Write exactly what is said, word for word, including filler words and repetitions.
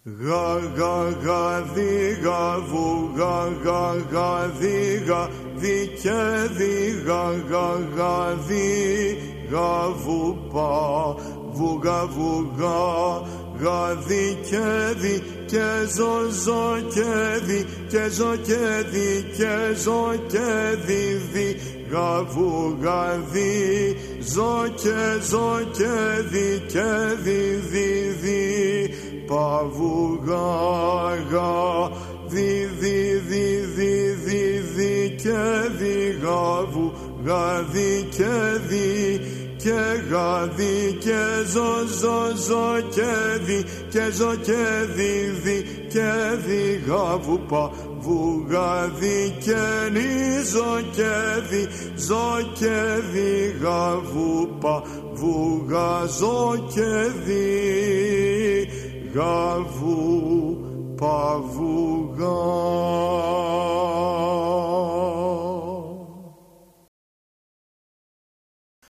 Γα γα γα δι γα βου γα γα γα δι γα δι και δι γα γα γα δι γα βου πα βου γα βου γα γα δι και δι και ζω ζω και δι και ζω και δι και ζω και δι δι γα βου γα δι ζω και ζω και δι και δι δι δι πα βου γα γα δι δι δι δι δι δι και δι γα βου γα δι και δι και γα δι και ζω ζω ζω και δι και ζω και δι δι και δι γα βου πα βου γα δι και νι ζω και δι ζω και δι γα βου πα βου γα ζω και δι γα βου πα βου γα